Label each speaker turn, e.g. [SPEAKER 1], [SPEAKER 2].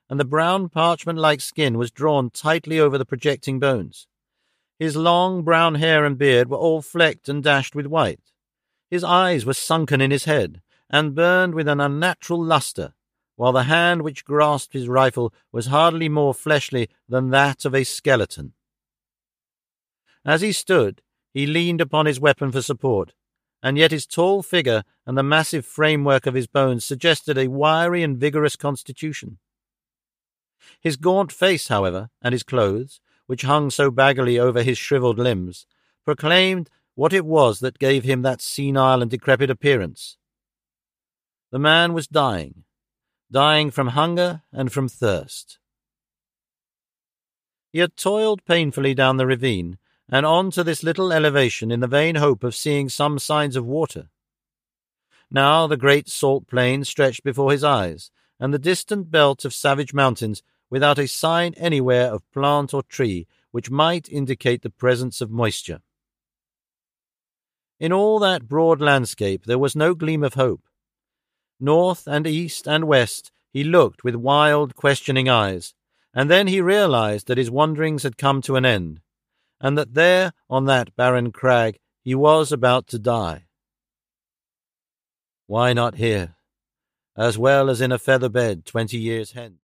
[SPEAKER 1] and the brown parchment-like skin was drawn tightly over the projecting bones. His long brown hair and beard were all flecked and dashed with white. His eyes were sunken in his head, and burned with an unnatural lustre, while the hand which grasped his rifle was hardly more fleshly than that of a skeleton. As he stood, he leaned upon his weapon for support, and yet his tall figure and the massive framework of his bones suggested a wiry and vigorous constitution. His gaunt face, however, and his clothes, which hung so baggily over his shriveled limbs, proclaimed what it was that gave him that senile and decrepit appearance. The man was dying from hunger and from thirst. He had toiled painfully down the ravine and on to this little elevation in the vain hope of seeing some signs of water. Now the great salt plain stretched before his eyes, and the distant belt of savage mountains without a sign anywhere of plant or tree which might indicate the presence of moisture. In all that broad landscape there was no gleam of hope. North and east and west he looked with wild, questioning eyes, and then he realized that his wanderings had come to an end, and that there, on that barren crag, he was about to die. Why not here, as well as in a feather bed 20 years hence?